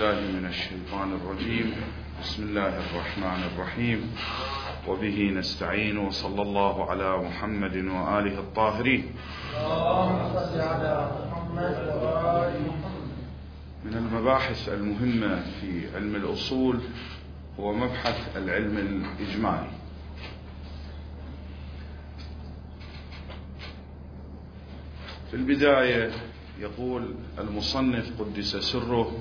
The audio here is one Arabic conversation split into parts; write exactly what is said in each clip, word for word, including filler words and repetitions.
بالله من الشيطان الرجيم. بسم الله الرحمن الرحيم، وبه نستعين، وصلى الله على محمد وآله الطاهرين. اللهم صل على محمد وآل محمد. من المباحث المهمة في علم الأصول هو مبحث العلم الإجمالي. في البداية يقول المصنف قدس سره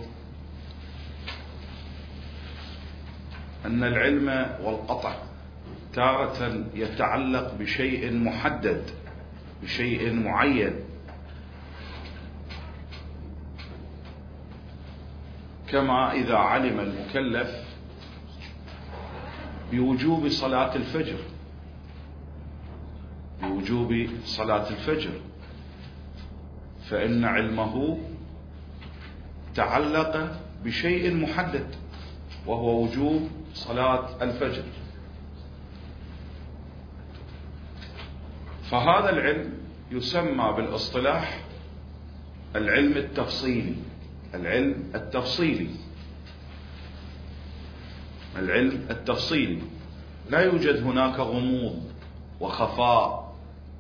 أن العلم والقطع تارة يتعلق بشيء محدد، بشيء معين، كما إذا علم المكلف بوجوب صلاة الفجر بوجوب صلاة الفجر فإن علمه تعلق بشيء محدد وهو وجوب صلاة الفجر. فهذا العلم يسمى بالاصطلاح العلم التفصيلي. العلم التفصيلي العلم التفصيلي لا يوجد هناك غموض وخفاء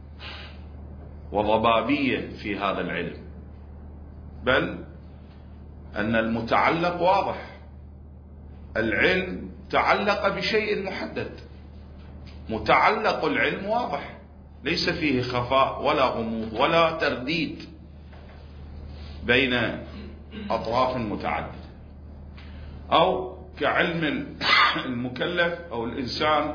وضبابية في هذا العلم، بل أن المتعلق واضح. العلم تعلق بشيء محدد، متعلق العلم واضح، ليس فيه خفاء ولا غموض ولا ترديد بين أطراف متعددة. أو كعلم المكلف أو الإنسان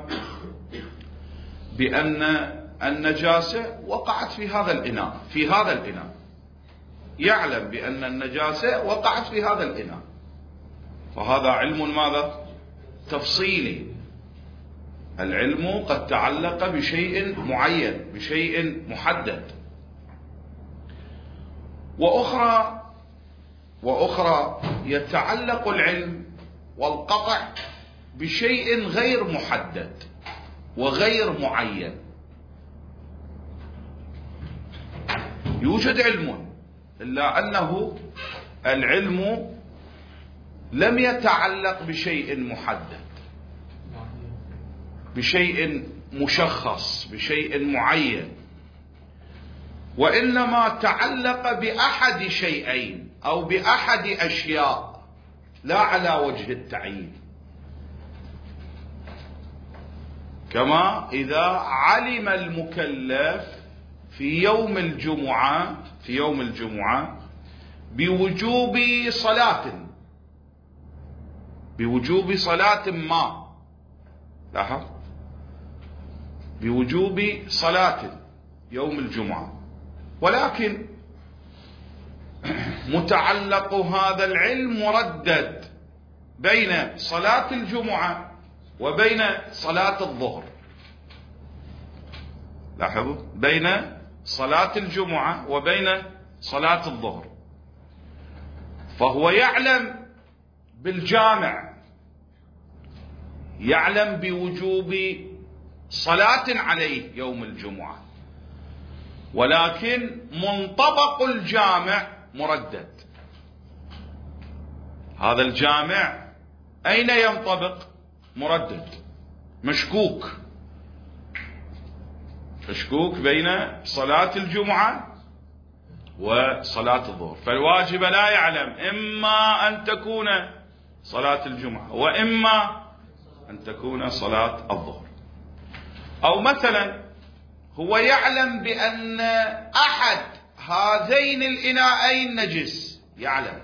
بأن النجاسة وقعت في هذا الإناء في هذا الإناء يعلم بأن النجاسة وقعت في هذا الإناء، فهذا علم ماذا؟ تفصيلي. العلم قد تعلق بشيء معين، بشيء محدد. وأخرى وأخرى يتعلق العلم والقطع بشيء غير محدد وغير معين. يوجد علم إلا أنه العلم لم يتعلق بشيء محدد، بشيء مشخص، بشيء معين، وإنما تعلق بأحد شيئين أو بأحد أشياء لا على وجه التعيين. كما إذا علم المكلف في يوم الجمعة في يوم الجمعة بوجوب صلاة بوجوب صلاة ما لاحظ بوجوب صلاة يوم الجمعة، ولكن متعلق هذا العلم مردد بين صلاة الجمعة وبين صلاة الظهر. لاحظوا، بين صلاة الجمعة وبين صلاة الظهر. فهو يعلم بالجامع، يعلم بوجوب صلاة عليه يوم الجمعة، ولكن منطبق الجامع مردد. هذا الجامع أين ينطبق؟ مردد، مشكوك مشكوك بين صلاة الجمعة وصلاة الظهر. فالواجب لا يعلم إما أن تكون صلاة الجمعة وإما أن تكون صلاة الظهر. أو مثلا هو يعلم بأن أحد هذين الإناءين نجس، يعلم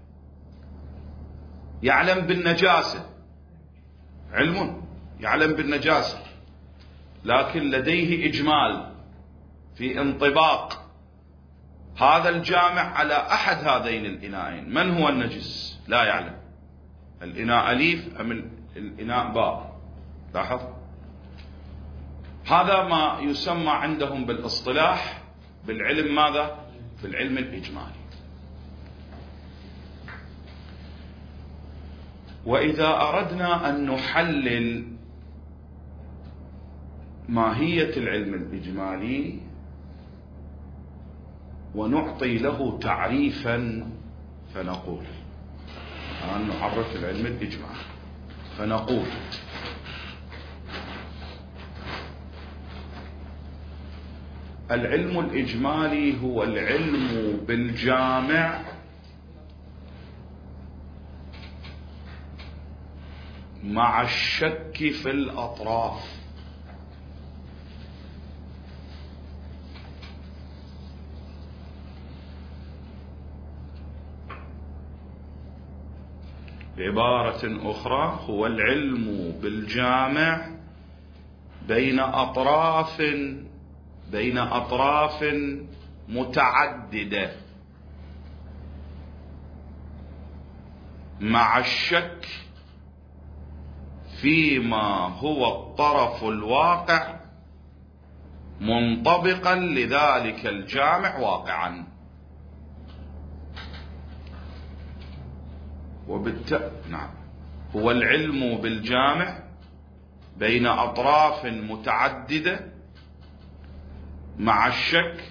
يعلم بالنجاسة، علم يعلم بالنجاسة، لكن لديه إجمال في انطباق هذا الجامع على أحد هذين الإناءين. من هو النجس؟ لا يعلم. الإناء أليف أم الإناء باء؟ لاحظ، هذا ما يسمى عندهم بالاصطلاح بالعلم ماذا؟ في العلم الإجمالي. وإذا أردنا أن نحلل ماهية العلم الإجمالي ونعطي له تعريفا فنقول أن نعرف العلم الإجمالي، فنقول العلم الإجمالي هو العلم بالجامع مع الشك في الأطراف. بعبارة أخرى هو العلم بالجامع بين أطراف بين أطراف متعددة مع الشك فيما هو الطرف الواقع منطبقا لذلك الجامع واقعا. وبالتالي نعم هو العلم بالجامع بين أطراف متعددة مع الشك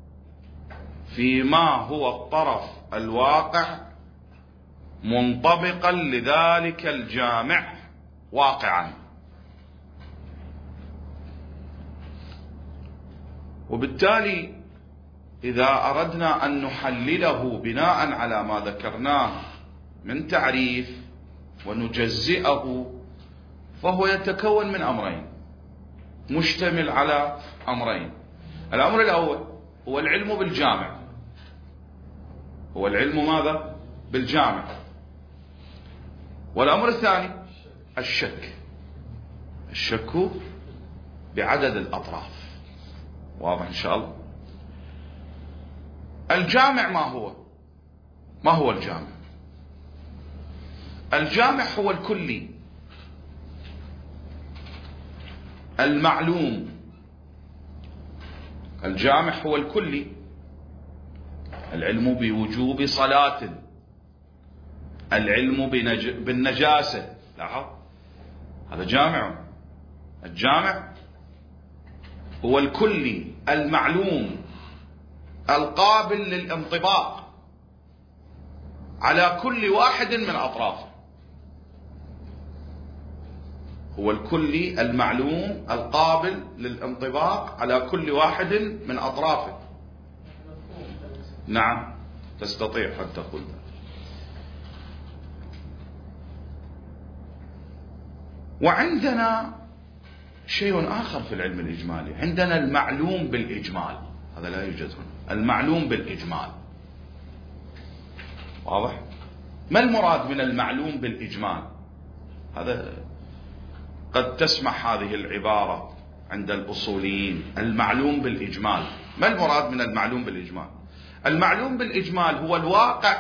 فيما هو الطرف الواقع منطبقا لذلك الجامع واقعا. وبالتالي إذا أردنا أن نحلله بناء على ما ذكرناه من تعريف ونجزئه، فهو يتكون من أمرين، مشتمل على أمرين. الأمر الأول هو العلم بالجامع، هو العلم ماذا؟ بالجامع. والأمر الثاني الشك، الشك بعدد الأطراف. واضح إن شاء الله؟ الجامع ما هو؟ ما هو الجامع؟ الجامع هو الكلي المعلوم. الجامع هو الكلي، العلم بوجوب صلاة، العلم بنج... بالنجاسة، لاحظ هذا جامع. الجامع هو الكلي المعلوم القابل للانطباق على كل واحد من أطرافه. هو الكلي المعلوم القابل للانطباق على كل واحد من أطرافه. نعم تستطيع أن تقول ذلك. وعندنا شيء آخر في العلم الإجمالي، عندنا المعلوم بالإجمال، هذا لا يوجد هنا. المعلوم بالإجمال واضح؟ ما المراد من المعلوم بالإجمال؟ هذا قد تسمع هذه العبارة عند الأصوليين، المعلوم بالإجمال. ما المراد من المعلوم بالإجمال؟ المعلوم بالإجمال هو الواقع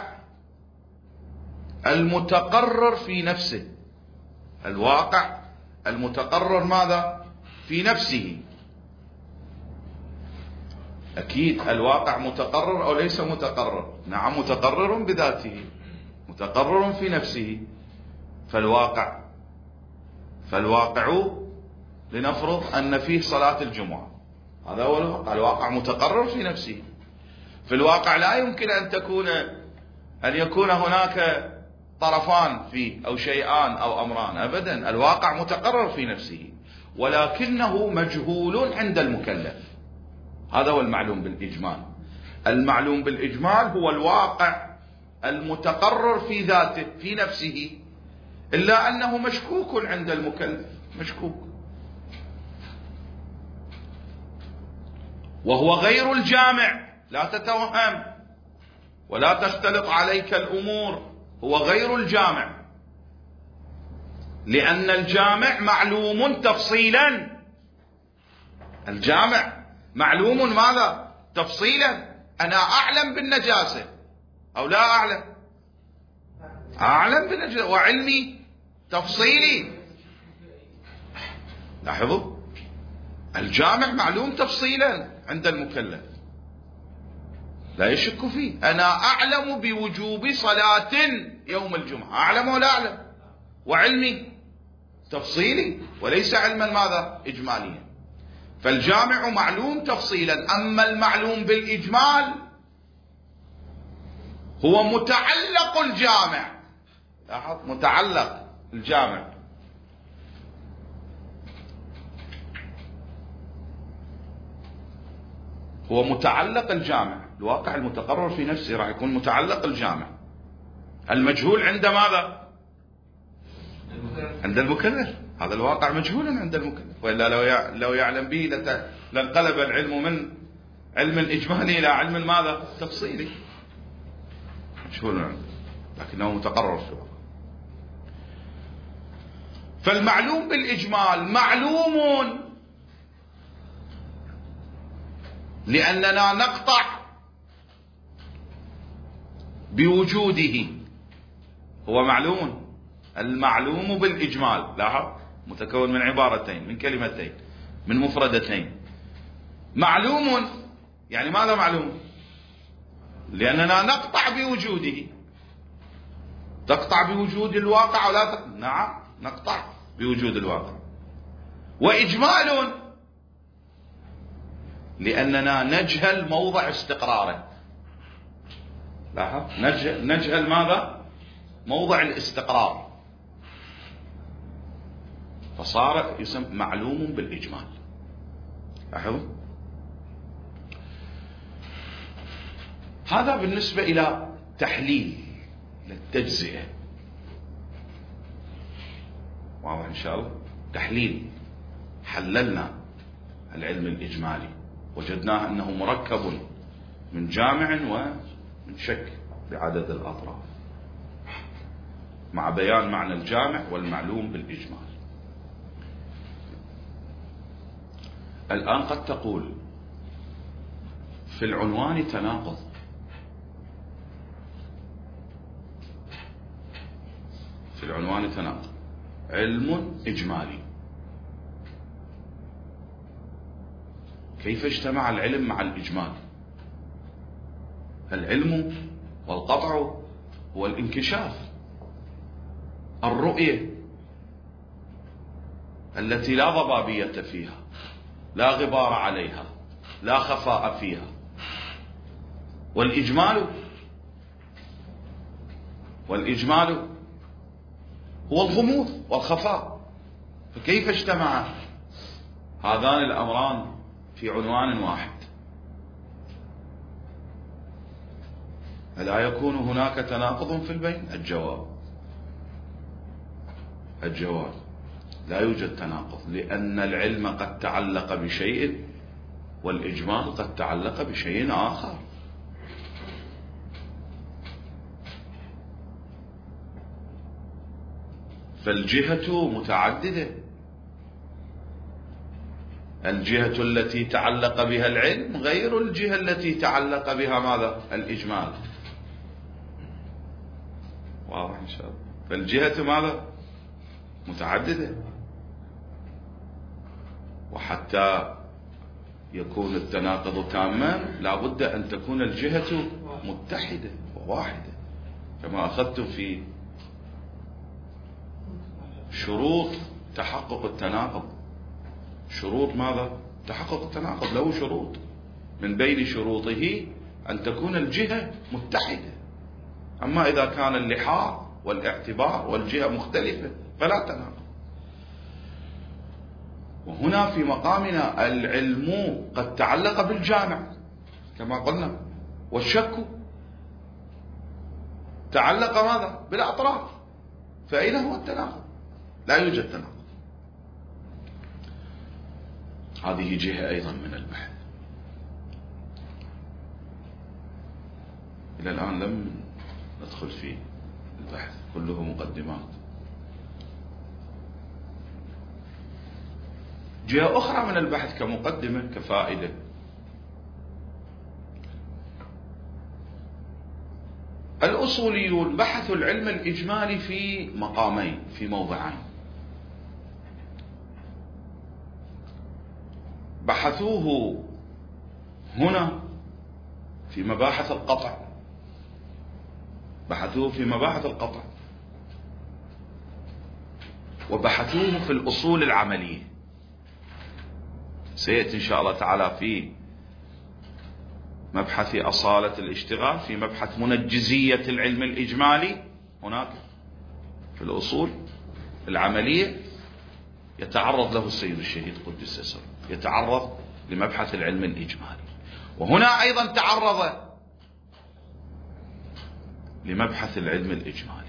المتقرر في نفسه، الواقع المتقرر ماذا؟ في نفسه. أكيد الواقع متقرر أو ليس متقرر؟ نعم متقرر بذاته، متقرر في نفسه. فالواقع فالواقع لنفرض أن فيه صلاة الجمعة، هذا هو الواقع. الواقع متقرر في نفسه. في الواقع لا يمكن أن تكون أن يكون هناك طرفان فيه أو شيئان أو أمران، أبدا. الواقع متقرر في نفسه ولكنه مجهول عند المكلف. هذا هو المعلوم بالإجمال. المعلوم بالإجمال هو الواقع المتقرر في ذاته في نفسه، إلا أنه مشكوك عند المكلف، مشكوك. وهو غير الجامع، لا تتوهم ولا تختلط عليك الأمور. هو غير الجامع، لأن الجامع معلوم تفصيلا. الجامع معلوم ماذا؟ تفصيلا. أنا أعلم بالنجاسة أو لا أعلم؟ أعلم بالنجاسة، وعلمي تفصيلي. لاحظوا، الجامع معلوم تفصيلا عند المكلف، لا يشك فيه. أنا أعلم بوجوب صلاة يوم الجمعة، أعلم ولا أعلم؟ وعلمي تفصيلي وليس علما ماذا؟ إجماليا. فالجامع معلوم تفصيلا. أما المعلوم بالإجمال هو متعلق الجامع، لاحظ متعلق الجامع. هو متعلق الجامع، الواقع المتقرر في نفسه راح يكون متعلق الجامع. المجهول عند ماذا؟ عند المكلف. هذا الواقع مجهول عند المكلف، وإلا لو لو يعلم به لانقلب العلم من علم الإجمالي إلى علم ماذا؟ تفصيلي. مجهول عنده لكنه متقرر في الواقع. فالمعلوم بالإجمال معلوم لأننا نقطع بوجوده. هو معلوم، المعلوم بالإجمال لاحظ متكون من عبارتين، من كلمتين، من مفردتين. معلوم يعني ماذا معلوم؟ لأننا نقطع بوجوده. تقطع بوجود الواقع ولا تقطع؟ نعم نقطع بوجود الواقع. وإجمال لأننا نجهل موضع استقراره. لاحظ نجهل, نجهل ماذا؟ موضع الاستقرار، فصار يسمى معلوم بالإجمال. لاحظ هذا بالنسبة إلى تحليل للتجزئة. واضح إن شاء الله؟ تحليل، حللنا العلم الإجمالي وجدناه أنه مركب من جامع ومن شك بعدد الأطراف، مع بيان معنى الجامع والمعلوم بالإجمال. الآن قد تقول في العنوان تناقض. في العنوان تناقض، علم إجمالي، كيف اجتمع العلم مع الإجمال؟ العلم والقطع هو الانكشاف، الرؤية التي لا ضبابية فيها، لا غبار عليها، لا خفاء فيها. والإجمال والإجمال هو الغموض والخفاء. فكيف اجتمع هذان الأمران في عنوان واحد؟ ألا يكون هناك تناقض في البين؟ الجواب الجواب لا يوجد تناقض، لأن العلم قد تعلق بشيء والإجمال قد تعلق بشيء آخر. فالجهة متعددة. الجهة التي تعلق بها العلم غير الجهة التي تعلق بها ماذا؟ الإجمال. واضح إن شاء الله؟ فالجهة ماذا؟ متعددة. وحتى يكون التناقض تاما لا بد أن تكون الجهة متحدة وواحدة، كما أخذتم في شروط تحقق التناقض. شروط ماذا؟ تحقق التناقض له شروط، من بين شروطه أن تكون الجهة متحدة. أما إذا كان اللحاظ والاعتبار والجهة مختلفة فلا تناقض. وهنا في مقامنا العلم قد تعلق بالجامع كما قلنا، والشك تعلق ماذا؟ بالأطراف. فأين هو التناقض؟ لا يوجد تناقض. هذه جهة أيضا من البحث. إلى الآن لم ندخل في البحث، كله مقدمات. جهة أخرى من البحث كمقدمة كفائدة، الأصوليون بحثوا العلم الإجمالي في مقامين، في موضعين. بحثوه هنا في مباحث القطع، بحثوه في مباحث القطع، وبحثوه في الأصول العملية. سيأتي إن شاء الله تعالى في مبحث أصالة الاشتغال، في مبحث منجزية العلم الإجمالي هناك في الأصول العملية يتعرض له السيد الشهيد قدس سره، يتعرض لمبحث العلم الإجمالي، وهنا أيضا تعرض لمبحث العلم الإجمالي.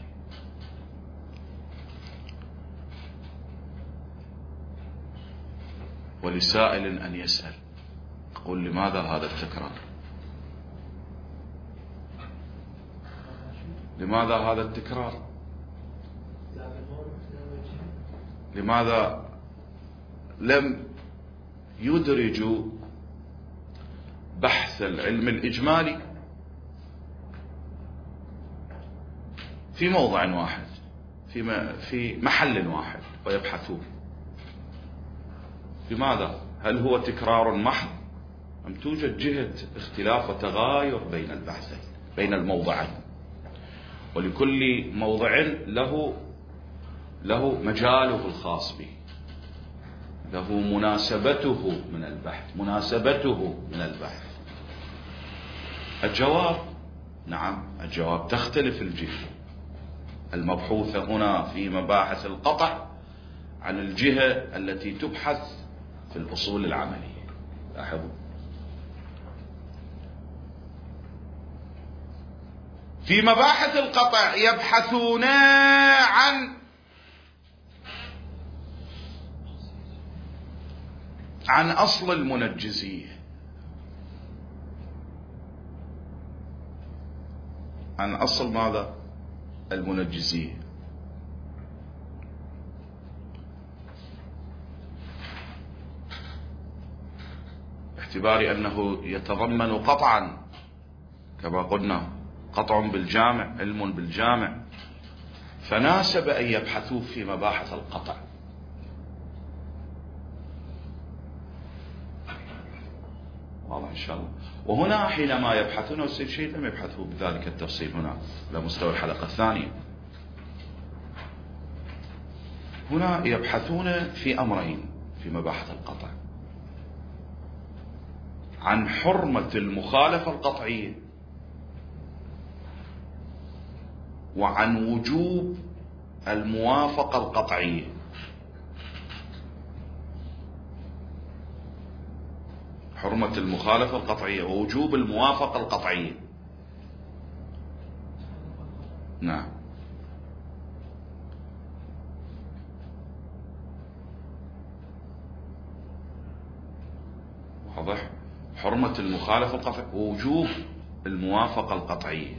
ولسائل أن يسأل، يقول لماذا هذا التكرار؟ لماذا هذا التكرار؟ لماذا لم يدرجوا بحث العلم الإجمالي في موضع واحد، في في محل واحد ويبحثوه؟ لماذا؟ هل هو تكرار محض أم توجد جهة اختلاف وتغاير بين البحثين، بين الموضعين؟ ولكل موضع له له مجاله الخاص به، له مناسبته من البحث، مناسبته من البحث. الجواب نعم، الجواب تختلف الجهة المبحوثة هنا في مباحث القطع عن الجهة التي تبحث في الأصول العملية. لاحظوا، في مباحث القطع يبحثون عن عن أصل المنجزية، عن أصل ماذا؟ المنجزية. باعتبار أنه يتضمن قطعا كما قلنا، قطع بالجامع، علم بالجامع، فناسب أن يبحثوا في مباحث القطع. واضح إن شاء الله. وهنا حينما يبحثون، والسيد الشهيد لم يبحثوا بذلك التفصيل هنا على مستوى الحلقة الثانية، هنا يبحثون في أمرين في مباحث القطع: عن حرمة المخالفة القطعية، وعن وجوب الموافقة القطعية. حرمة المخالفة القطعية ووجوب الموافقة القطعية. نعم. واضح؟ حرمة المخالفة القطعية ووجوب الموافقة القطعية.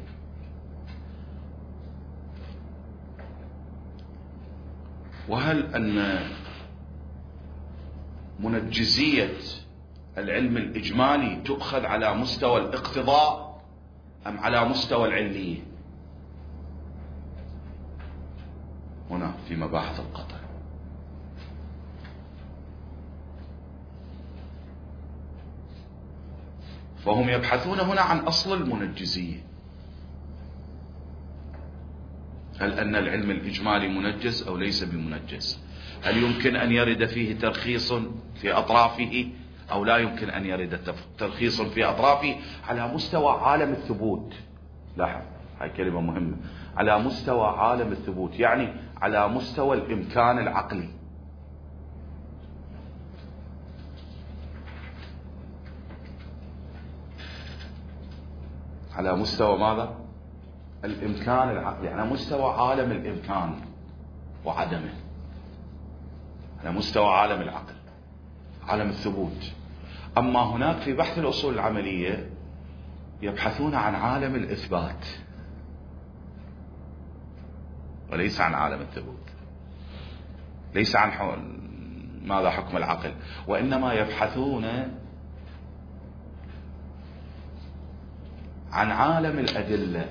وهل أن منجزية العلم الإجمالي تؤخذ على مستوى الاقتضاء أم على مستوى العلية؟ هنا في مباحث القطع. فهم يبحثون هنا عن أصل المنجزية. هل أن العلم الإجمالي منجز أو ليس بمنجز؟ هل يمكن أن يرد فيه ترخيص في أطرافه أو لا يمكن أن يرد ترخيص في أطرافه على مستوى عالم الثبوت؟ لاحظ، هاي كلمة مهمة، على مستوى عالم الثبوت، يعني على مستوى الإمكان العقلي. على مستوى ماذا؟ الإمكان العقلي، على مستوى عالم الإمكان وعدمه، على مستوى عالم العقل، عالم الثبوت. أما هناك في بحث الأصول العملية يبحثون عن عالم الإثبات وليس عن عالم الثبوت، ليس عن ماذا حكم العقل، وإنما يبحثون عن عالم الأدلة.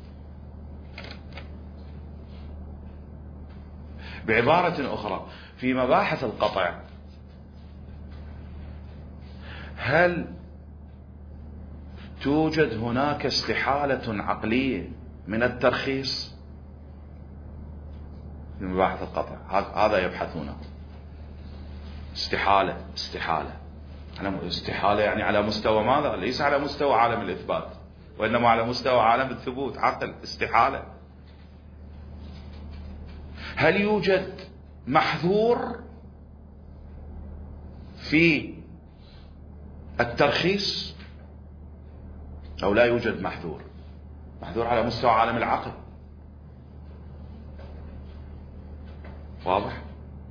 بعبارة أخرى، في مباحث القطع هل توجد هناك استحالة عقلية من الترخيص؟ في مباحث القطع هذا يبحثونه. استحالة، استحالة استحالة يعني على مستوى ماذا؟ ليس على مستوى عالم الإثبات، وإنما على مستوى عالم الثبوت، عقل، استحالة. هل يوجد محذور في الترخيص أو لا يوجد محذور؟ محذور على مستوى عالم العقل، واضح؟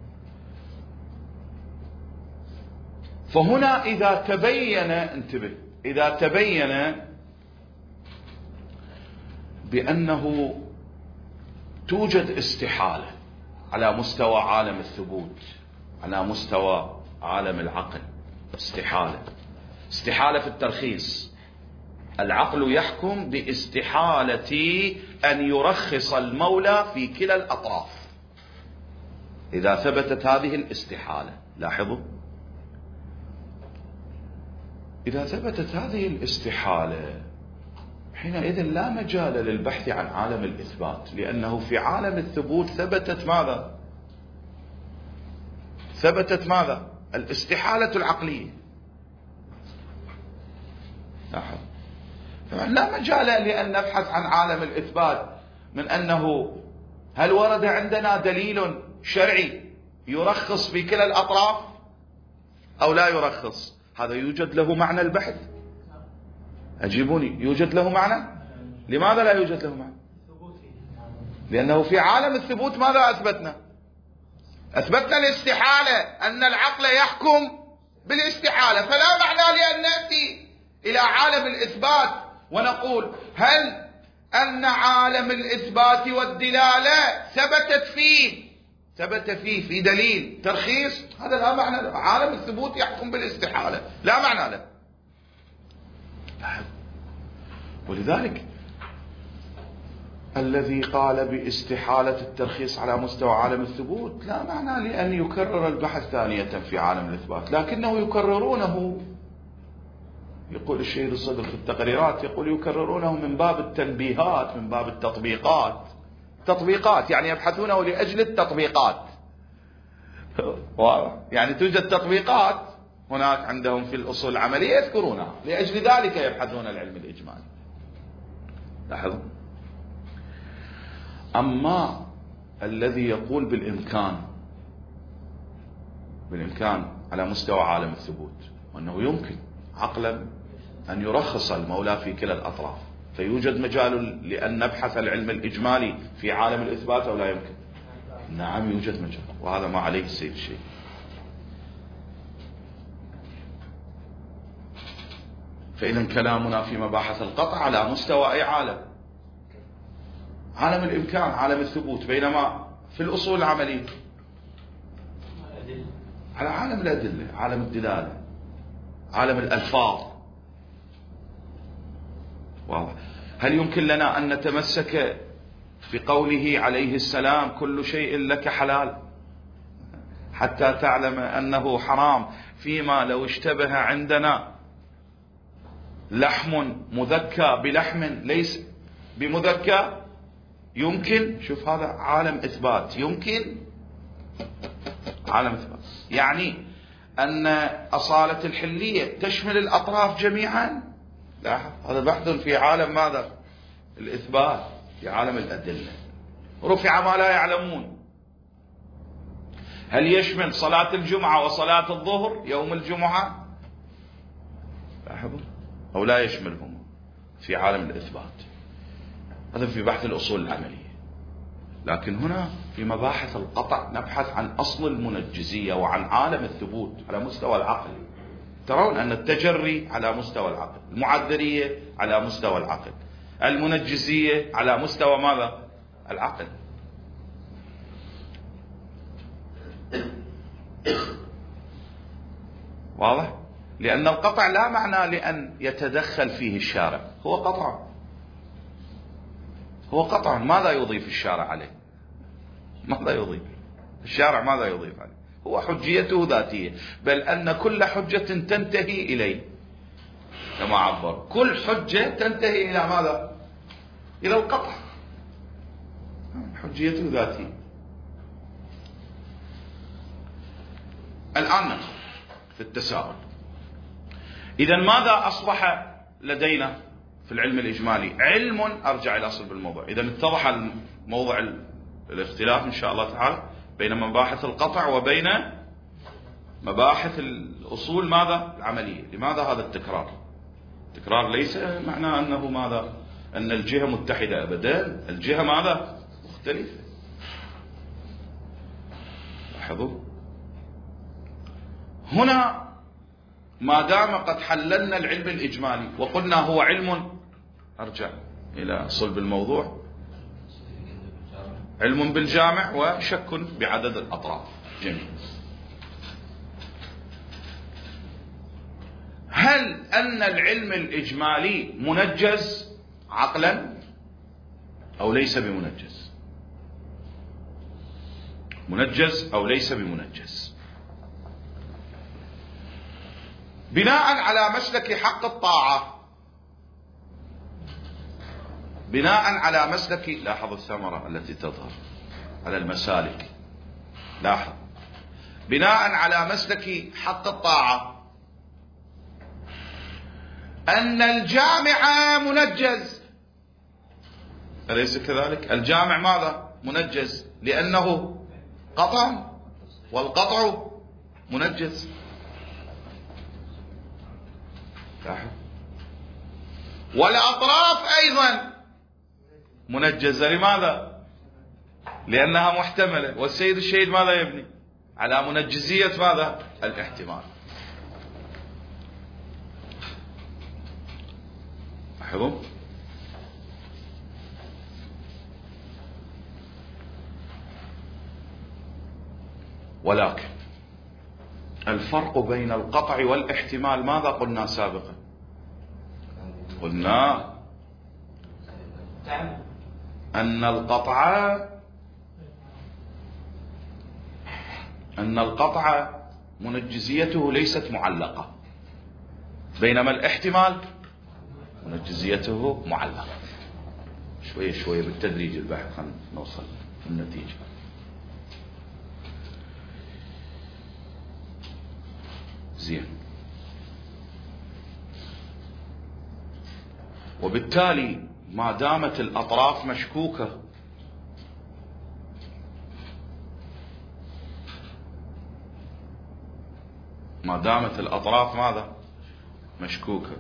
فهنا إذا تبين، انتبه، إذا تبين بأنه توجد استحالة على مستوى عالم الثبوت، على مستوى عالم العقل، استحالة استحالة في الترخيص، العقل يحكم باستحالة أن يرخص المولى في كلا الأطراف إذا ثبتت هذه الاستحالة. لاحظوا، إذا ثبتت هذه الاستحالة حينئذ لا مجال للبحث عن عالم الإثبات، لأنه في عالم الثبوت ثبتت ماذا؟ ثبتت ماذا؟ الاستحالة العقلية. لاحظ، لا مجال لأن نبحث عن عالم الإثبات من أنه هل ورد عندنا دليل شرعي يرخص في كلا الأطراف أو لا يرخص. هذا يوجد له معنى البحث؟ أجيبوني، يوجد له معنى؟ لماذا لا يوجد له معنى؟ لأنه في عالم الثبوت ماذا أثبتنا؟ أثبتنا الاستحالة، أن العقل يحكم بالاستحالة، فلا معنى لأن نأتي إلى عالم الإثبات ونقول هل أن عالم الإثبات والدلالة ثبتت فيه ثبت فيه في دليل ترخيص؟ هذا لا معنى له. عالم الثبوت يحكم بالاستحالة، لا معنى له. ولذلك الذي قال باستحالة الترخيص على مستوى عالم الثبوت لا معنى لأن يكرر البحث ثانية في عالم الإثبات، لكنه يكررونه، يقول الشهيد الصدر في التقريرات، يقول يكررونه من باب التنبيهات، من باب التطبيقات. تطبيقات يعني يبحثونه لأجل التطبيقات. يعني توجد تطبيقات هناك عندهم في الأصول العملية يذكرونها، لأجل ذلك يبحثون العلم الإجمالي. لاحظوا، أما الذي يقول بالإمكان بالإمكان على مستوى عالم الثبوت، وأنه يمكن عقلا أن يرخص المولى في كلا الأطراف، فيوجد مجال لأن نبحث العلم الإجمالي في عالم الإثبات أو لا يمكن؟ نعم يوجد مجال، وهذا ما عليه السيد الشيء. فإذا كلامنا في مباحث القطع على مستوى أي عالم؟ عالم الإمكان، عالم الثبوت، بينما في الأصول العملية على عالم الأدلة، عالم الدلالة، عالم الألفاظ. واضح؟ هل يمكن لنا أن نتمسك في قوله عليه السلام كل شيء لك حلال حتى تعلم أنه حرام، فيما لو اشتبه عندنا لحم مذكى بلحم ليس بمذكى؟ يمكن. شوف، هذا عالم إثبات، يمكن عالم إثبات، يعني أن أصالة الحلية تشمل الأطراف جميعا. لاحظ، هذا بحث في عالم ماذا؟ الإثبات، في عالم الأدلة. رفع ما لا يعلمون، هل يشمل صلاة الجمعة وصلاة الظهر يوم الجمعة؟ لاحظوا، أو لا يشملهم في عالم الإثبات. هذا في بحث الأصول العملية. لكن هنا في مباحث القطع نبحث عن أصل المنجزية وعن عالم الثبوت على مستوى العقل. ترون أن التجري على مستوى العقل، المعذرية على مستوى العقل، المنجزية على مستوى ماذا؟ العقل. واضح؟ لأن القطع لا معنى لأن يتدخل فيه الشارع، هو قطع، هو قطع. ماذا يضيف الشارع عليه؟ ماذا يضيف الشارع؟ ماذا يضيف عليه؟ هو حجيته ذاتية، بل أن كل حجة تنتهي إليه، كما عبر، كل حجة تنتهي إلى ماذا؟ إلى القطع. حجيته ذاتية. الآن في التساؤل، إذا ماذا أصبح لدينا في العلم الإجمالي؟ علم، أرجع إلى صلب الموضوع. إذا اتضح الموضوع الاختلاف إن شاء الله تعالى بين مباحث القطع وبين مباحث الأصول ماذا العملية. لماذا هذا التكرار؟ التكرار ليس معناه أنه ماذا أن الجهة متحدة، أبدا، الجهة ماذا مختلفة. لاحظوا هنا ما دام قد حللنا العلم الإجمالي وقلنا هو علم، أرجع إلى صلب الموضوع، علم بالجامع وشك بعدد الأطراف. جميل. هل أن العلم الإجمالي منجز عقلا أو ليس بمنجز؟ منجز أو ليس بمنجز؟ بناء على مسلك حق الطاعة، بناء على مسلك، لاحظ الثمرة التي تظهر على المسالك، لاحظ، بناء على مسلك حق الطاعة أن الجامع منجز، أليس كذلك؟ الجامع ماذا؟ منجز، لأنه قطع، والقطع منجز. لاحظ. والأطراف أيضا منجزة. لماذا؟ لأنها محتملة، والسيد الشهيد ماذا يبني؟ على منجزية ماذا؟ الاحتمال. لاحظوا. ولكن الفرق بين القطع والاحتمال ماذا قلنا سابقا؟ قلنا أن القطع أن القطع منجزيته ليست معلقة، بينما الاحتمال منجزيته معلقة. شوية شوية بالتدريج البحث خلينا نوصل النتيجة. زين. وبالتالي ما دامت الأطراف مشكوكة ما دامت الأطراف ماذا؟ مشكوكة،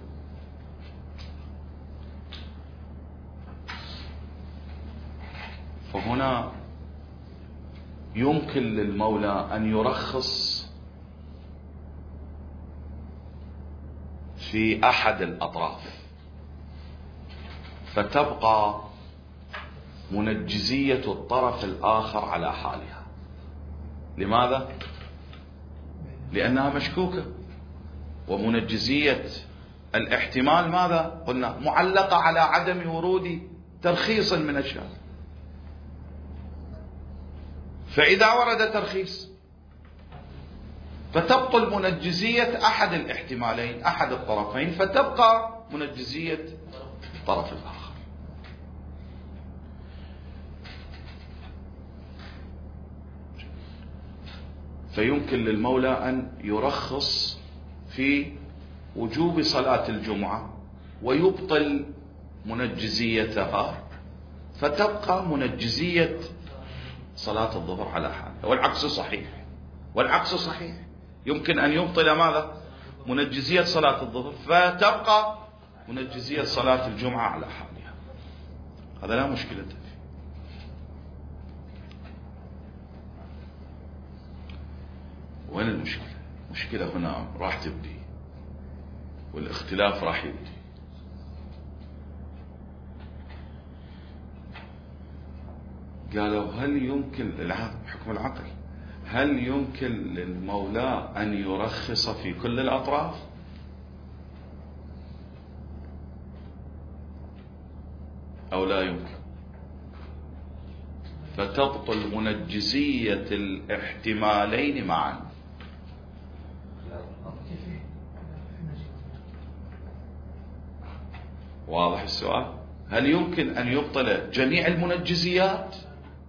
فهنا يمكن للمولى أن يرخص في أحد الأطراف، فتبقى منجزية الطرف الآخر على حالها. لماذا؟ لأنها مشكوكة، ومنجزية الاحتمال ماذا؟ قلنا معلقة على عدم ورود ترخيص من الشارع. فإذا ورد ترخيص فتبطل منجزية أحد الاحتمالين، أحد الطرفين، فتبقى منجزية الطرف الآخر. فيمكن للمولى أن يرخص في وجوب صلاة الجمعة ويبطل منجزيتها، فتبقى منجزية صلاة الظهر على حالها، والعكس صحيح، والعكس صحيح. يمكن أن يبطل ماذا؟ منجزية صلاة الظهر، فتبقى منجزية صلاة الجمعة على حالها. هذا لا مشكلة فيه. وين المشكلة؟ المشكلة هنا راح تبدي، والاختلاف راح يبدي. قالوا هل يمكن حكم العقل، هل يمكن للمولى أن يرخص في كل الأطراف؟ أو لا يمكن؟ فتبطل منجزية الاحتمالين معا. واضح السؤال؟ هل يمكن أن يبطل جميع المنجزيات؟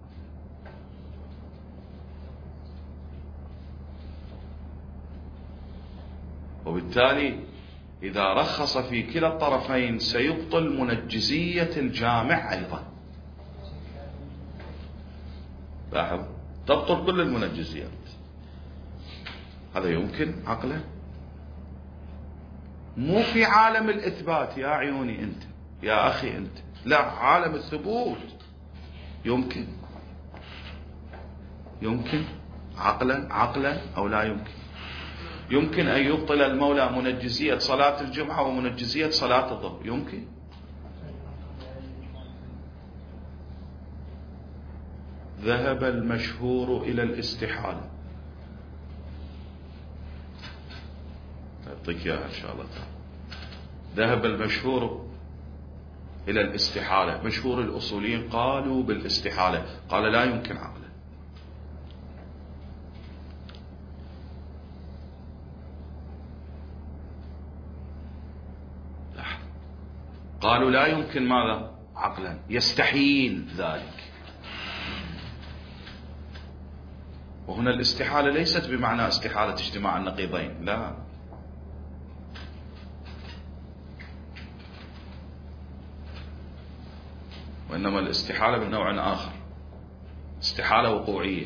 وبالتالي إذا رخص في كلا الطرفين سيبطل منجزية الجامع أيضا. لاحظ تبطل كل المنجزيات. هذا يمكن عقلا؟ مو في عالم الإثبات يا عيوني أنت يا أخي أنت، لا، عالم الثبوت يمكن. يمكن عقلا عقلا أو لا يمكن؟ يمكن أن يبطل المولى منجزية صلاة الجمعة ومنجزية صلاة الظهر، يمكن. ذهب المشهور إلى الاستحالة. أعطيك إياها إن شاء الله تعالى. ذهب المشهور إلى الاستحالة. مشهور الأصوليين قالوا بالاستحالة، قال لا يمكن عقلا. قالوا لا يمكن ماذا؟ عقلا، يستحيل ذلك. وهنا الاستحالة ليست بمعنى استحالة اجتماع النقيضين، لا، وإنما الاستحالة من نوع آخر، استحالة وقوعية.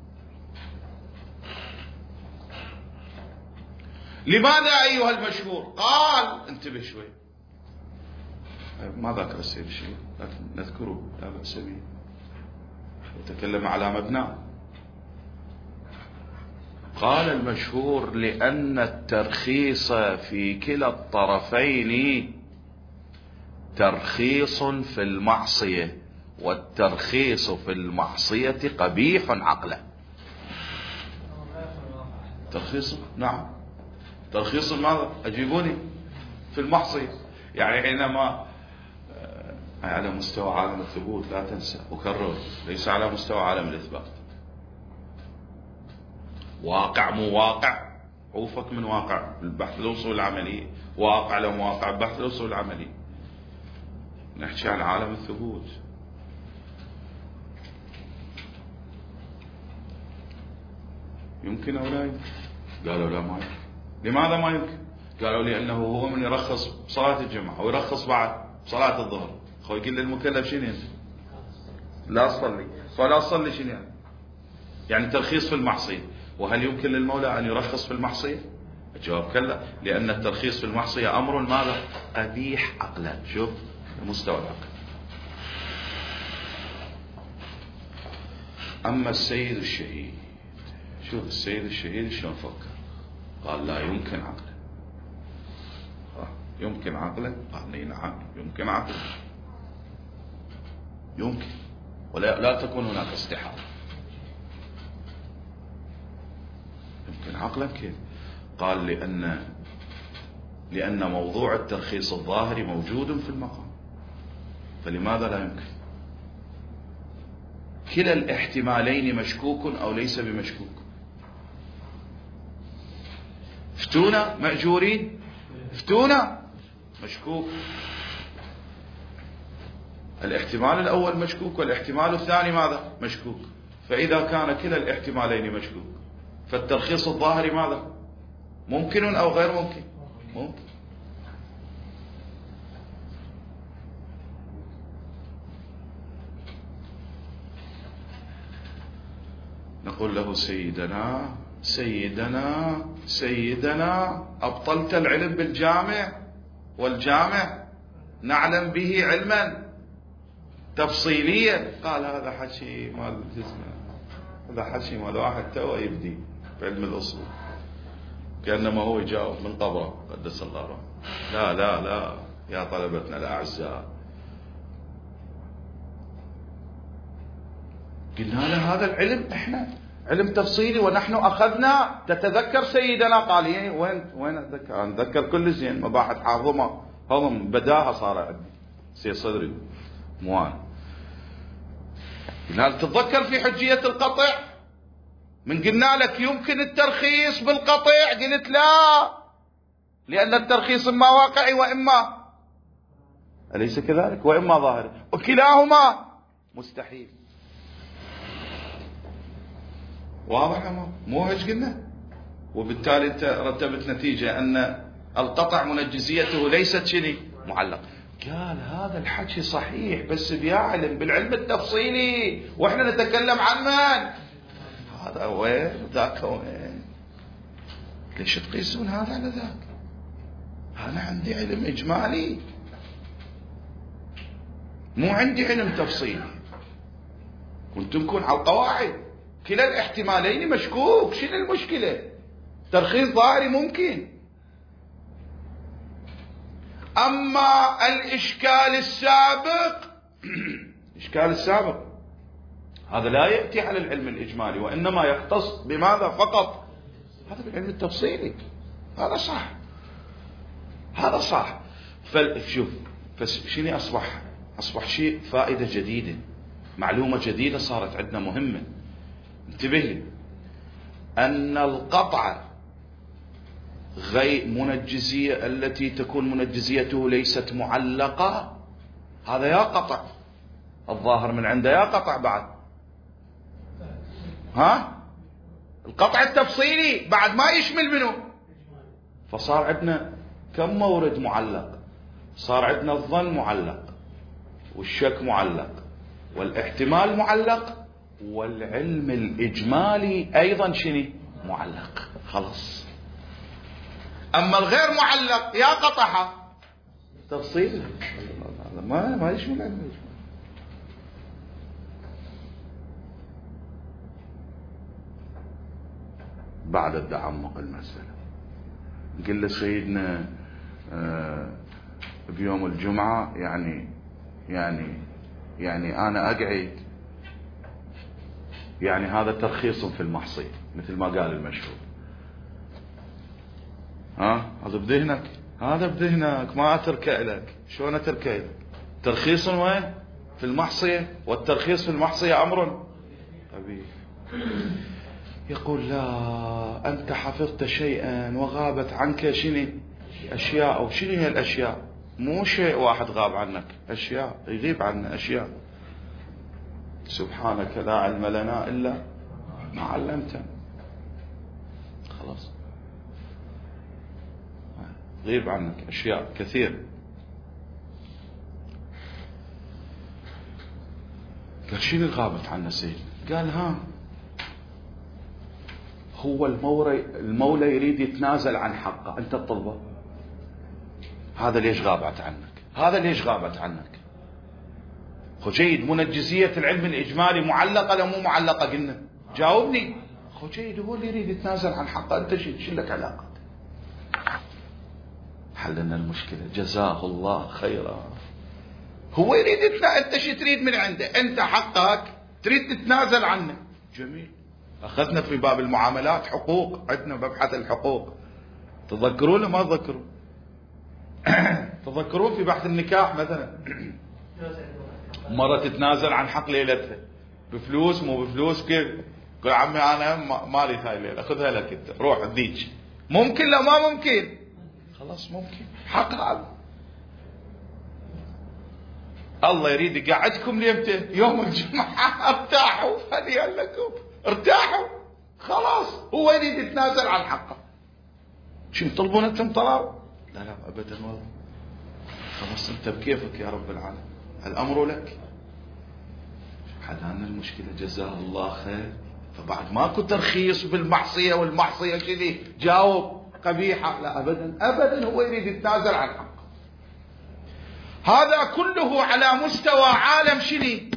لماذا أيها المشهور؟ قال انتبه شوي، ما ذكر السيد الشيخ لكن نذكره لا بأس به، يتكلم على مبناه. قال المشهور لأن الترخيص في كلا الطرفين ترخيص في المعصية، والترخيص في المعصية قبيح عقلا. ترخيص، نعم، ترخيص ماذا؟ أجيبوني في المعصية. يعني حينما على مستوى عالم الثبوت، لا تنسى أكرر، ليس على مستوى عالم الإثبات. واقع مو واقع، عوفك من واقع البحث الأصول العملية، واقع لم واقع بحث الأصول العملية. نحكي عن عالم الثبوت. يمكن أو لا يمكن؟ قالوا لا ما يمكن. لماذا ما يمكن؟ قالوا لأنه هو من يرخص صلاة الجمعة ويرخص بعد صلاة الظهر، خو يقول للمكلف شنو يعني؟ لا أصلي، فلا أصلي شنو يعني؟ يعني ترخيص في المعصية. وهل يمكن للمولى أن يرخص في المعصية؟ الجواب كلا، لأن الترخيص في المعصية أمر ماذا؟ قبيح عقلا. شوف مستوى العقل. أما السيد الشهيد، شوف السيد الشهيد شلون فكر، قال لا يمكن عقلا. يمكن عقلا؟ قال لي نعم يمكن عقلا، يمكن، ولا لا تكون هناك استحالة. يمكن عقلا كيف؟ قال لأن لأن موضوع الترخيص الظاهري موجود في المقام، فلماذا لا يمكن؟ كلا الاحتمالين مشكوك أو ليس بمشكوك. افتونا مأجورين، افتونا مشكوك. الاحتمال الأول مشكوك والاحتمال الثاني ماذا؟ مشكوك. فإذا كان كلا الاحتمالين مشكوك، فالترخيص الظاهري ماذا؟ ممكن أو غير ممكن؟ ممكن. نقول له سيدنا سيدنا سيدنا أبطلت العلم بالجامع، والجامع نعلم به علما تفصيليا. قال هذا حكي مال جسمه، هذا حكي مال واحد توه يبدي بعلم الأصول، كأنما هو يجاوب من قبره قدس الله روحه. لا لا لا يا طلبتنا الأعزاء، قلنا له هذا العلم احنا علم تفصيلي ونحن أخذنا. تتذكر سيدنا؟ قال ايه وين وين أتذكر؟ أتذكر كل شيء، مباحث حافظة هضم بداها صار عندي سي صدري موان. قلنا تتذكر في حجية القطع من قلنا لك يمكن الترخيص بالقطع، قلت لا، لأن الترخيص إما واقعي وإما أليس كذلك؟ وإما ظاهري، وكلاهما مستحيل. واضح أمام؟ مو هيك قلنا؟ وبالتالي انت رتبت نتيجة أن القطع منجزيته ليست شني معلق. قال هذا الحكي صحيح بس بيعلم بالعلم التفصيلي، واحنا نتكلم عن من؟ هذا وين ذاك وين؟ ليش تقيسون هذا على ذاك؟ انا عندي علم اجمالي، مو عندي علم تفصيلي. كنتم تكون على القواعد، كلا الاحتمالين مشكوك، شنو المشكلة؟ ترخيص ظاهري ممكن. اما الاشكال السابق الاشكال السابق هذا لا يأتي على العلم الاجمالي، وانما يختص بماذا فقط؟ هذا بالعلم التفصيلي. هذا صح، هذا صح. فشوف شنو اصبح؟ اصبح شيء فائدة جديدة، معلومة جديدة صارت عندنا مهمة. انتبه لي ان القطع غير منجزية التي تكون منجزيته ليست معلقة، هذا يا قطع الظاهر من عنده يا قطع بعد، ها القطع التفصيلي بعد ما يشمل منه. فصار عندنا كم مورد معلق؟ صار عندنا الظن معلق، والشك معلق، والاحتمال معلق، والعلم الإجمالي أيضا شنو معلق. خلاص. أما الغير معلق يا قطعها تفصيل ما ما يشمل العلم الإجمالي. بعد التعمق المسألة قل له سيدنا بيوم الجمعة يعني يعني يعني أنا أقعد، يعني هذا ترخيص في المعصية مثل ما قال المشهور. ها هذا بذهنك، هذا بذهنك ما أتركه لك. شلون أتركه لك؟ ترخيص وين؟ في المعصية، والترخيص في المعصية أمر قبيح. يقول لا أنت حفظت شيئا وغابت عنك شنو أشياء، أو شنو هي الأشياء؟ مو شيء واحد غاب عنك، أشياء يغيب عنا أشياء. سبحانك لا علم لنا إلا ما علمتنا. خلاص غيب عنك أشياء كثير. قال شنو غابت عنا سيد؟ قال ها هو المولى المولى يريد يتنازل عن حقه، أنت تطلبه. هذا ليش غابت عنك؟ هذا ليش غابت عنك؟ خو جيد، منجزية العلم الإجمالي معلقة لا مو معلقة؟ قلنا جاوبني. خو جيد، هو اللي يريد يتنازل عن حقه، أنت شو لك علاقة؟ حلنا المشكلة، جزاه الله خيرا. هو يريد يتنازل، أنت شو تريد من عنده؟ أنت حقك تريد تتنازل عنه. جميل. أخذنا في باب المعاملات حقوق، عندنا مبحث الحقوق، تذكرون ما تذكرون؟ تذكرون في بحث النكاح مثلا مرة تتنازل عن حق ليلتها بفلوس مو بفلوس، كيف؟ قل عمي أنا مالي هاي الليلة، خذها لك أنت، روح اديك. ممكن لا ما ممكن؟ خلاص ممكن، حق هذا. الله يريد يقعدكم ليمتى؟ يوم الجمعة. ارتاحوا، هنيئا لكم، ارتاحوا خلاص. هو يريد يتنازل عن حقه. شو تطلبون انتم طلب؟ لا لا ابدا والله. خلاص انت بكيفك يا رب العالمين، الامر لك. حلنا المشكلة، جزاه الله خير. فبعد ماكو ترخيص بالمعصية، والمعصية كذي جاوب قبيحة، لا ابدا ابدا. هو يريد يتنازل عن حقه. هذا كله على مستوى عالم شني؟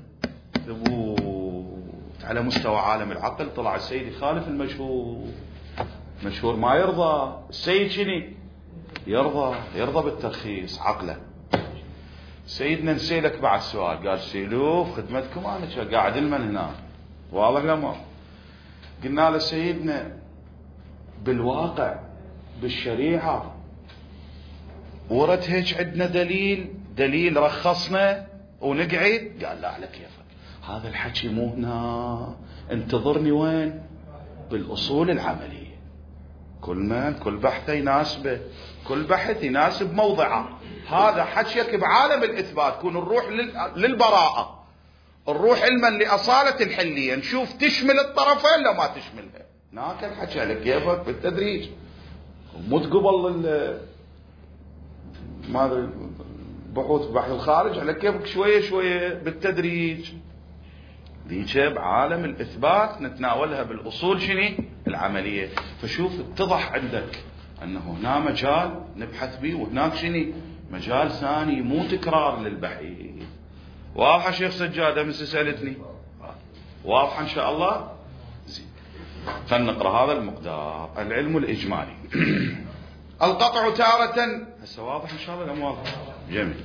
على مستوى عالم العقل. طلع السيد يخالف المشهور. مشهور ما يرضى، السيد شني يرضى، يرضى بالترخيص عقله. سيدنا نسيلك بعد سؤال، قال سيلوف خدمتكم انا قاعد المن هنا واضح لما قلنا له سيدنا بالواقع بالشريعة ورد هيك عندنا دليل دليل رخصنا ونقعد؟ قال لا على كيفك، هذا الحكي مو هنا، انتظرني وين؟ بالأصول العملية. كل من كل بحث يناسبه، كل بحث يناسب موضعه. هذا حكيك بعالم الإثبات، كون نروح للبراءة، نروح علما لأصالة الحلية، نشوف تشمل الطرفين لا ما تشملها. هناك الحكي على كيفك بالتدريج، مو تقبل ما بحوث بحث الخارج على كيفك شوية شوية بالتدريج. ذيك بعالم الإثبات نتناولها بالأصول شنو العملية. فشوف اتضح عندك أنه هنا مجال نبحث به وهناك شنو مجال ثاني مو تكرار للبحث. واضحة شيخ سجاد؟ أمس سألتني واضحة إن شاء الله. زين خلنا نقرأ هذا المقدار. العلم الإجمالي. القطع تارة، هسه واضح إن شاء الله ولا مو واضح؟ جميل.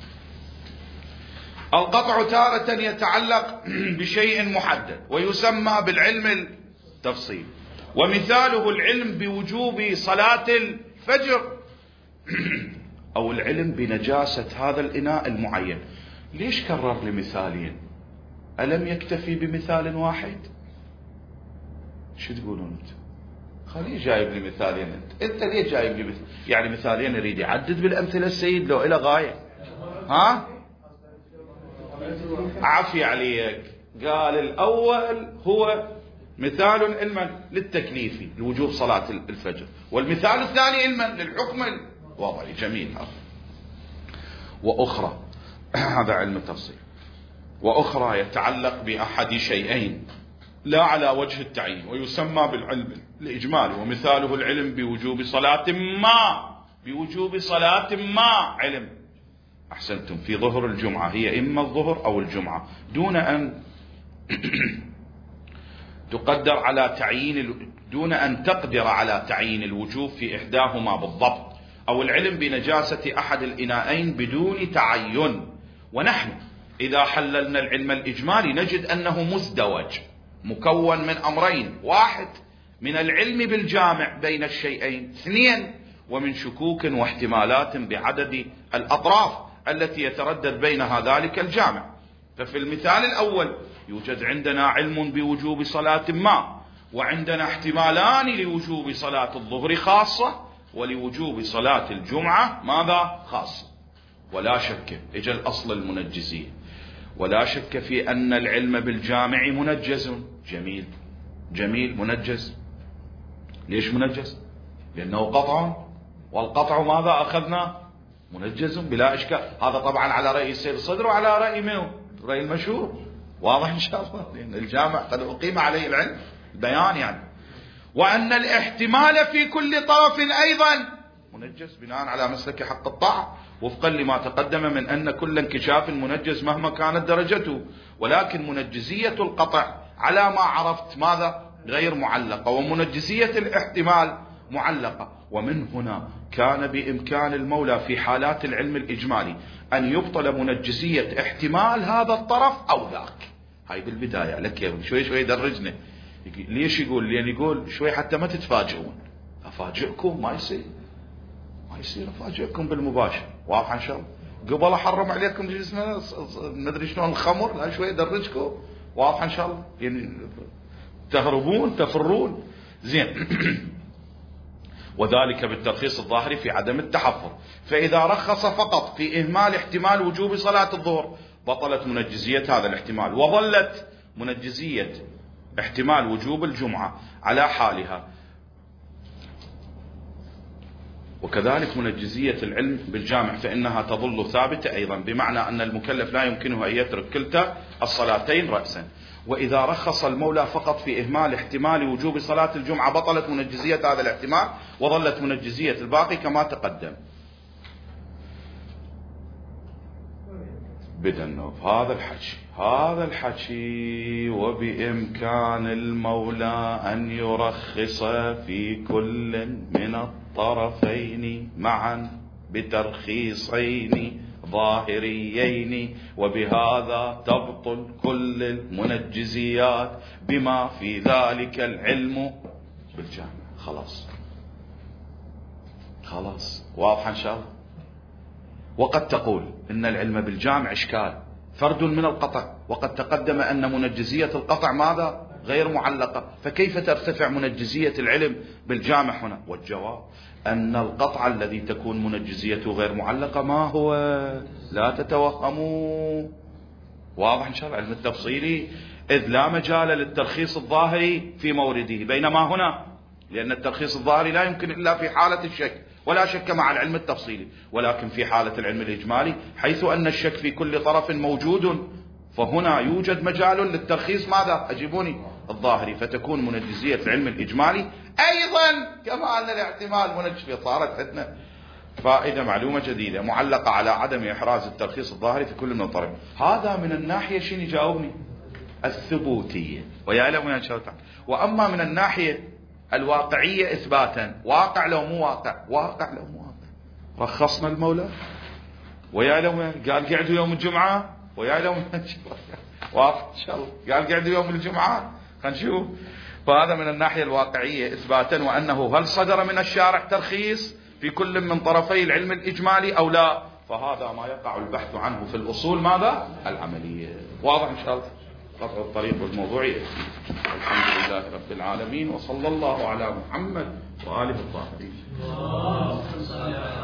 القطع تارة يتعلق بشيء محدد ويسمى بالعلم التفصيلي، ومثاله العلم بوجوب صلاة الفجر أو العلم بنجاسة هذا الإناء المعين. ليش كرر لي مثالين؟ ألم يكتفي بمثال واحد؟ شو تقولون انت؟ خليه جايب لي مثالين. انت انت ليه جايب لي مثال؟ يعني مثالين يريد يعدد بالأمثلة السيد لو إلى غاية؟ ها؟ عافية عليك. قال الأول هو مثال علما للتكليف لوجوب صلاة الفجر، والمثال الثاني علما للحكم الوضعي. جميل. وأخرى هذا علم التفصيل. وأخرى يتعلق بأحد شيئين لا على وجه التعيين ويسمى بالعلم الإجمالي، ومثاله العلم بوجوب صلاة ما بوجوب صلاة ما علم. أحسنتم. في ظهر الجمعة هي إما الظهر أو الجمعة دون أن تقدر على تعيين دون أن تقدر على تعيين الوجوب في إحداهما بالضبط، أو العلم بنجاسة أحد الإناءين بدون تعين. ونحن إذا حللنا العلم الإجمالي نجد أنه مزدوج مكون من أمرين: واحد من العلم بالجامع بين الشيئين، اثنين ومن شكوك واحتمالات بعدد الأطراف التي يتردد بينها ذلك الجامع. ففي المثال الأول يوجد عندنا علم بوجوب صلاة ما، وعندنا احتمالان لوجوب صلاة الظهر خاصة ولوجوب صلاة الجمعة ماذا خاصة. ولا شك إجا الأصل المنجزية، ولا شك في أن العلم بالجامع منجز. جميل جميل. منجز. ليش منجز؟ لأنه قطع، والقطع ماذا أخذنا؟ منجز بلا إشكال. هذا طبعا على رأي السيد الصدر وعلى رأي منه؟ رأي المشهور. واضح إن شاء الله، لأن الجامع قد أقيم عليه العلم البيان يعني. وأن الاحتمال في كل طرف أيضا منجز بناء على مسلك حق الطاعة، وفقا لما تقدم من أن كل انكشاف منجز مهما كانت درجته. ولكن منجزية القطع على ما عرفت ماذا؟ غير معلقة، ومنجزية الاحتمال معلقة. ومن هنا كان بإمكان المولى في حالات العلم الإجمالي أن يبطل منجزية احتمال هذا الطرف أو ذاك. هاي بالبداية لك يا شوي شوي درجنا. ليش يقول؟ لأن يقول شوي حتى ما تتفاجئون. أفاجئكم ما يصير، ما يصير أفاجئكم بالمباشر. واضح إن شاء الله. قبل أحرم عليكم جسمنا ندري شلون الخمر، لا شوي درجكم. واضح إن شاء الله. يعني تهربون تفرون. زين. وذلك بالترخيص الظاهري في عدم التحفظ. فإذا رخص فقط في إهمال احتمال وجوب صلاة الظهر بطلت منجزية هذا الاحتمال، وظلت منجزية احتمال وجوب الجمعة على حالها. وكذلك منجزية العلم بالجامع فإنها تظل ثابتة أيضا، بمعنى أن المكلف لا يمكنه أن يترك كلتا الصلاتين رأسا. وإذا رخص المولى فقط في إهمال احتمال وجوب صلاة الجمعة بطلت منجزية هذا الاحتمال، وظلت منجزية الباقي كما تقدم. بدنا هذا الحكي هذا الحكي وبإمكان المولى أن يرخص في كل من الطرفين معا بترخيصين ظاهريين، وبهذا تبطل كل المنجزيات بما في ذلك العلم بالجامع. خلاص خلاص واضح إن شاء الله. وقد تقول إن العلم بالجامع إشكال فرد من القطع، وقد تقدم أن منجزية القطع ماذا؟ غير معلقة، فكيف ترتفع منجزية العلم بالجامع هنا؟ والجواب أن القطع الذي تكون منجزيته غير معلقة ما هو؟ لا تتوهموا. واضح إن شاء الله. علم التفصيلي إذ لا مجال للترخيص الظاهري في مورده، بينما هنا لأن الترخيص الظاهري لا يمكن إلا في حالة الشك، ولا شك مع العلم التفصيلي، ولكن في حالة العلم الإجمالي حيث أن الشك في كل طرف موجود، فهنا يوجد مجال للترخيص ماذا؟ أجيبوني الظاهري، فتكون منجزية العلم الإجمالي أيضا كما أن الاحتمال منجز. صارت عندنا فائدة معلومة جديدة معلقة على عدم إحراز الترخيص الظاهري في كل من الطرف. هذا من الناحية شنو يجاوبني؟ الثبوتية، ويا له من شرطة. وأما من الناحية الواقعية إثباتا، واقع لو مو واقع، واقع لو مو واقع، رخصنا المولى ويا له قال قعدوا يوم الجمعة، ويا له واضح إن شاء الله قال قعدوا يوم الجمعة، خلينا نشوف. فهذا من الناحية الواقعية إثباتا، وأنه هل صدر من الشارع ترخيص في كل من طرفي العلم الإجمالي أو لا، فهذا ما يقع البحث عنه في الأصول ماذا؟ العملية. واضح إن شاء الله قطع الطريق والموضوعية. الحمد لله رب العالمين، وصلى الله على محمد وآله الطاهرين.